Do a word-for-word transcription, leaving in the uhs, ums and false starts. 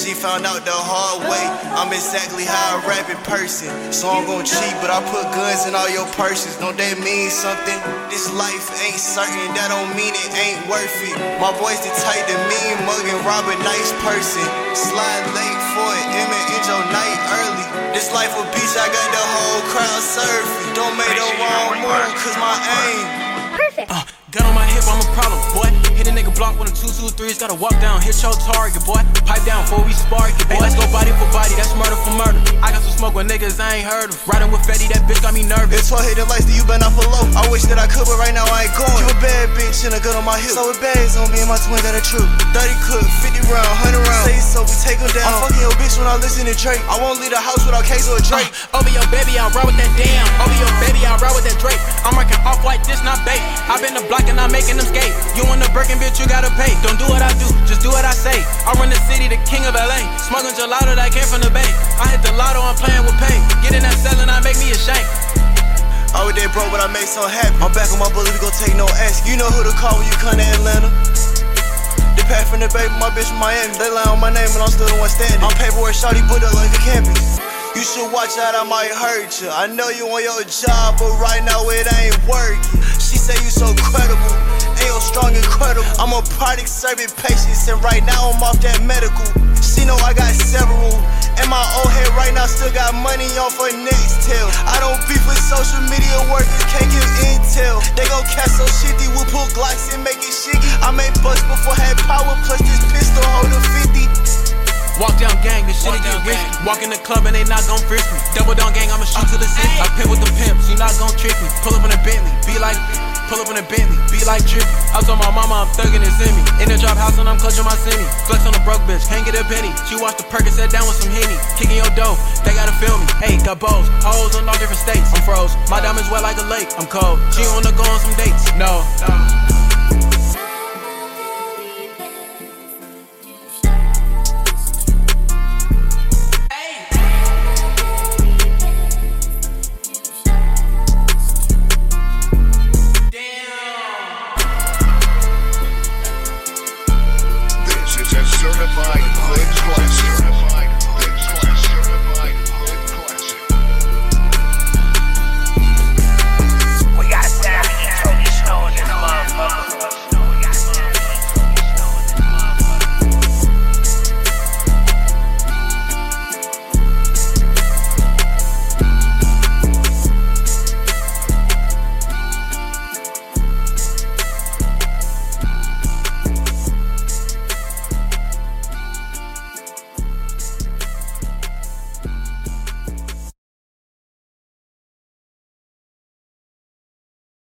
she found out the hard way. I'm exactly how I rap in person. So I'm gon' cheat, but I put guns in all your purses. Don't that mean something? This life ain't certain, that don't mean it ain't worth it. My boy's the type to mean mug and rob a nice person. Slide late for it, M and end your night early. This life a beach, I got the whole crowd surfing. Don't make the wrong move, cause my aim. Perfect. Uh, gun on my hip, I'm a problem, boy. Hit a nigga block with a two two threes, gotta walk down, hit your target, boy. Pipe down before we spark it, boy. Hey, let's go body for body, that's murder for murder. I got some smoke with niggas I ain't heard of. Riding with Fetty, that bitch got me nervous. It's twelve hitting lights, that you better not pull low. I wish that I could, but right now I ain't going. You a bad bitch and a gun on my hip. So it bags on me and my twin got a truth. thirty cook, fifty round, one hundred round. Say so, we take them down. I'm fucking your bitch when I listen to Drake. I won't leave the house without Case or a Drake. Uh, over your baby, I ride with that damn. Over your baby, I ride with that Drake. I'm rocking off white, this not bait. I been the block and I'm making them skate. You in the Birkin, bitch, you gotta pay. Don't do what I do, just do what I say. I run the city, the king of L A. Smoking gelato that came from the bay. I hit the lotto, I'm playing with pay. Get in that cell and I make me a shank. I was there broke, but I made so happy. I'm back on my bullet, we gon' take no ass. You know who to call when you come to Atlanta. The path from the bay, my bitch from Miami. They lie on my name and I'm still the one standing. I'm paperwork, shawty, put up like a campus. You should watch out, I might hurt you. I know you on your job, but right now it ain't working. She say you so credible, ain't yo strong and credible. I'm a product serving patients, and right now I'm off that medical. She know I got several, and my old head right now still got money on for next tail. I don't beef with social media workers, can't give intel. They gon' catch so shitty, we pull Glocks and make it shiggy. I made bucks before had power, plus this pistol hold a fifty. Walk down gang, this shit get risky. Walk in the club and they not gon' frisk me. Double down gang, I'ma shoot to the city. I pimp with the pimps, you not gon' trick me. Pull up in a Bentley, be like, pull up in a Bentley, be like Trippy. I told my mama I'm thuggin' it's in me. In the drop house and I'm clutching my semi. Flex on the broke bitch, can't get a penny. She watched the Percocet down with some Henny. Kicking your dough, they gotta feel me. Hey, got bows, hoes in all different states. I'm froze, my diamonds wet like a lake. I'm cold, she wanna go on some dates. No, no. Certified Clips Classic.